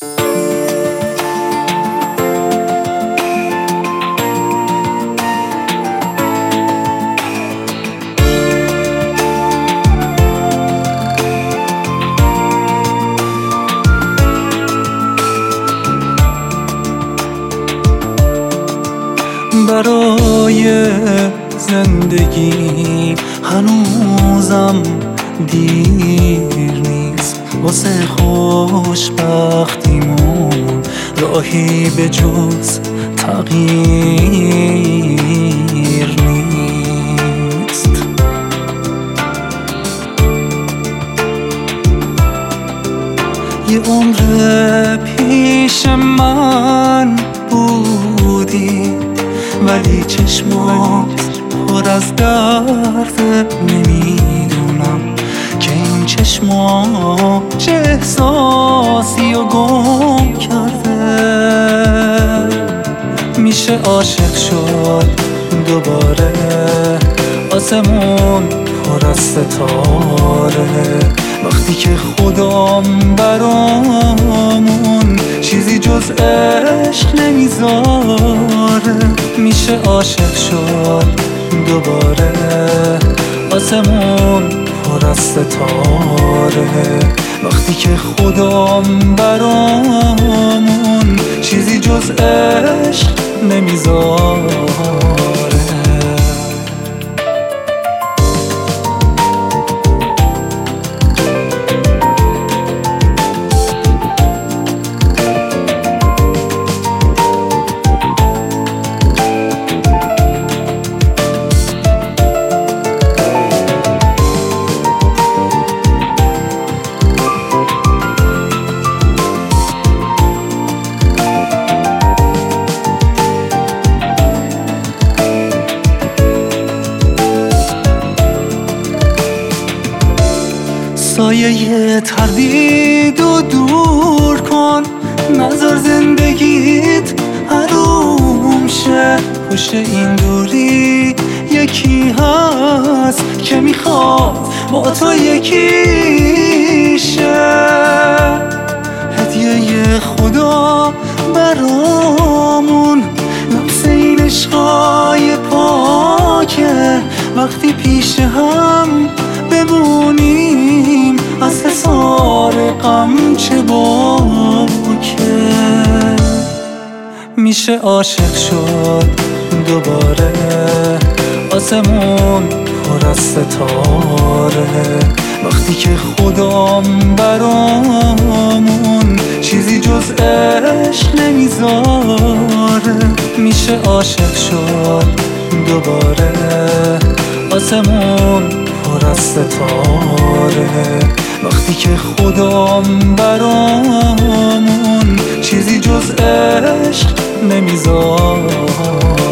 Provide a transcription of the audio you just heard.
برای زندگی هنوزم دیر نیست، واسه خوشبختیمون راهی به جز تغییر نیست. یه عمر پیش من بودی ولی چشمات پر از درد، نمیدونم که این چشما چه احساسی و گم کرده. میشه عاشق شد دوباره، آسمون پر از ستاره، وقتی که خدام برامون چیزی جز عشق نمیذاره. میشه عاشق شد دوباره، آسمون پر از ستاره، وقتی که خدام برامون چیزی جز عشق نمیذاره. سایه تردید و دور کن، نذار زندگیت حروم شه. پشت این دوری یکی هست که میخواد با تو یکی شه. هدیه خدا برامون لمس این عشقای پاکه، وقتی پیش هم بمونیم از حصار غم چه باکه. میشه عاشق شد دوباره، آسمون پر از ستاره، وقتی که خدام برامون چیزی جز عشق نمیذاره. میشه عاشق شد دوباره، آسمون پر از ستاره، وقتی که خدام برامون چیزی جز عشق نمیذاره.